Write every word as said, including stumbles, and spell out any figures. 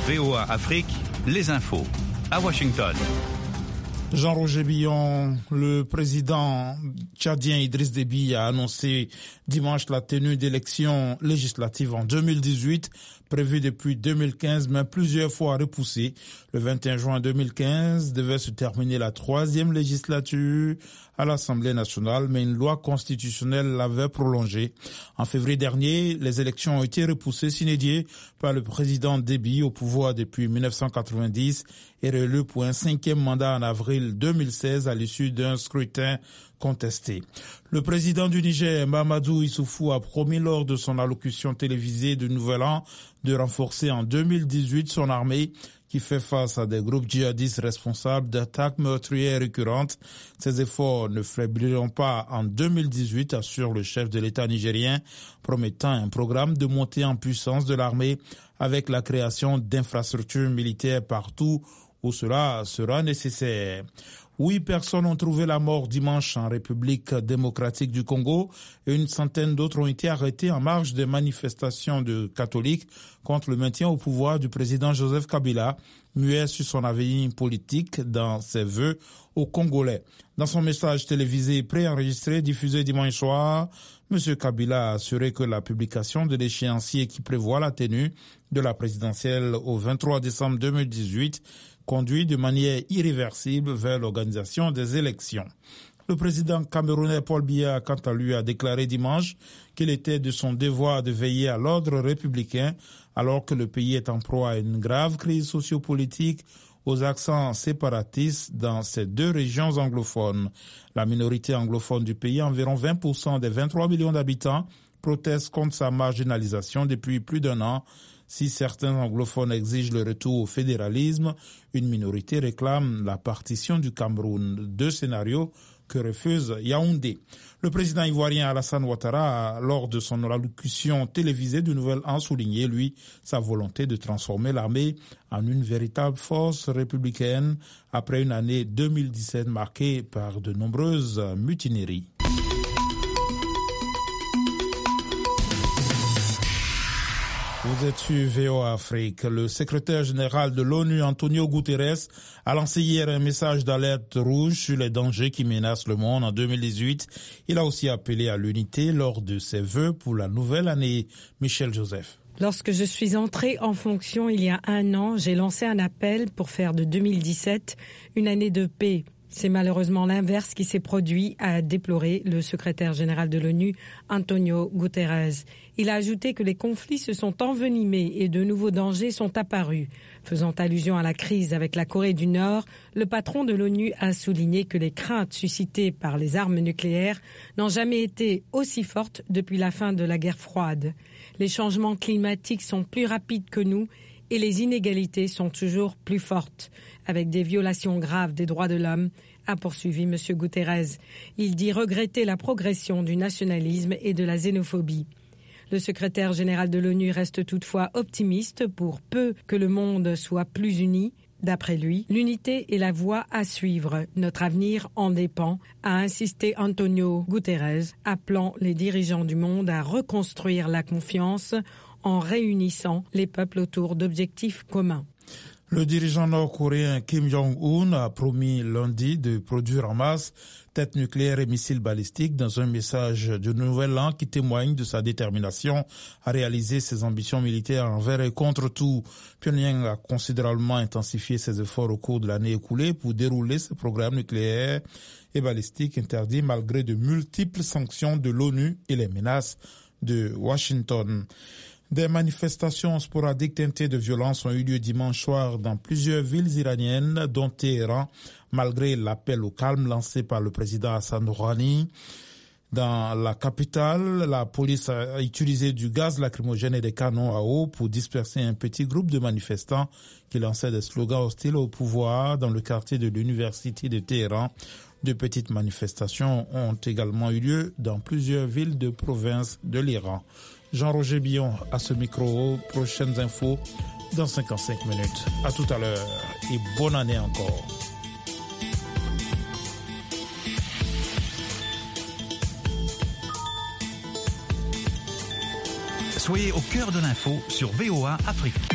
V O A Afrique, les infos. À Washington. Jean-Roger Billon, le président tchadien Idriss Déby a annoncé dimanche la tenue d'élections législatives en deux mille dix-huit, prévues depuis deux mille quinze, mais plusieurs fois repoussées. Le vingt et un juin deux mille quinze devait se terminer la troisième législature à l'Assemblée nationale, mais une loi constitutionnelle l'avait prolongée. En février dernier, les élections ont été repoussées sine die par le président Déby, au pouvoir depuis mille neuf cent quatre-vingt-dix, et réélu pour un cinquième mandat en avril deux mille seize à l'issue d'un scrutin contesté. Le président du Niger, Mahamadou Issoufou, a promis lors de son allocution télévisée de Nouvel An de renforcer en deux mille dix-huit son armée qui fait face à des groupes djihadistes responsables d'attaques meurtrières récurrentes. Ces efforts ne faibliront pas en deux mille dix-huit, assure le chef de l'État nigérien, promettant un programme de montée en puissance de l'armée avec la création d'infrastructures militaires partout où cela sera nécessaire. Huit personnes ont trouvé la mort dimanche en République démocratique du Congo et une centaine d'autres ont été arrêtées en marge des manifestations de catholiques contre le maintien au pouvoir du président Joseph Kabila, muet sur son avenir politique dans ses vœux aux Congolais. Dans son message télévisé préenregistré diffusé dimanche soir, M. Kabila a assuré que la publication de l'échéancier qui prévoit la tenue de la présidentielle au vingt-trois décembre deux mille dix-huit conduit de manière irréversible vers l'organisation des élections. Le président camerounais Paul Biya, quant à lui, a déclaré dimanche qu'il était de son devoir de veiller à l'ordre républicain alors que le pays est en proie à une grave crise sociopolitique aux accents séparatistes dans ces deux régions anglophones. La minorité anglophone du pays, environ vingt pour cent des vingt-trois millions d'habitants, proteste contre sa marginalisation depuis plus d'un an. Si certains anglophones exigent le retour au fédéralisme, une minorité réclame la partition du Cameroun. Deux scénarios que refuse Yaoundé. Le président ivoirien Alassane Ouattara a, lors de son allocution télévisée du Nouvel An, souligné, lui, sa volonté de transformer l'armée en une véritable force républicaine après une année deux mille dix-sept marquée par de nombreuses mutineries. Vous êtes sur V O A Afrique. Le secrétaire général de l'ONU, Antonio Guterres, a lancé hier un message d'alerte rouge sur les dangers qui menacent le monde en deux mille dix-huit. Il a aussi appelé à l'unité lors de ses vœux pour la nouvelle année. Michel Joseph. Lorsque je suis entrée en fonction il y a un an, j'ai lancé un appel pour faire de deux mille dix-sept une année de paix. C'est malheureusement l'inverse qui s'est produit, a déploré le secrétaire général de l'ONU, Antonio Guterres. Il a ajouté que les conflits se sont envenimés et de nouveaux dangers sont apparus. Faisant allusion à la crise avec la Corée du Nord, le patron de l'ONU a souligné que les craintes suscitées par les armes nucléaires n'ont jamais été aussi fortes depuis la fin de la guerre froide. Les changements climatiques sont plus rapides que nous et les inégalités sont toujours plus fortes, avec des violations graves des droits de l'homme, a poursuivi M. Guterres. Il dit regretter la progression du nationalisme et de la xénophobie. Le secrétaire général de l'ONU reste toutefois optimiste pour peu que le monde soit plus uni. D'après lui, l'unité est la voie à suivre. Notre avenir en dépend, a insisté Antonio Guterres, appelant les dirigeants du monde à reconstruire la confiance en réunissant les peuples autour d'objectifs communs. Le dirigeant nord-coréen Kim Jong-un a promis lundi de produire en masse têtes nucléaires et missiles balistiques dans un message de Nouvel An qui témoigne de sa détermination à réaliser ses ambitions militaires envers et contre tout. Pyongyang a considérablement intensifié ses efforts au cours de l'année écoulée pour dérouler ses programmes nucléaires et balistiques interdits malgré de multiples sanctions de l'ONU et les menaces de Washington. Des manifestations sporadiques teintées de violence ont eu lieu dimanche soir dans plusieurs villes iraniennes, dont Téhéran, malgré l'appel au calme lancé par le président Hassan Rouhani. Dans la capitale, la police a utilisé du gaz lacrymogène et des canons à eau pour disperser un petit groupe de manifestants qui lançaient des slogans hostiles au pouvoir dans le quartier de l'université de Téhéran. De petites manifestations ont également eu lieu dans plusieurs villes de province de l'Iran. Jean-Roger Billon à ce micro. Prochaines infos dans cinquante-cinq minutes. À tout à l'heure et bonne année encore. Soyez au cœur de l'info sur V O A Afrique.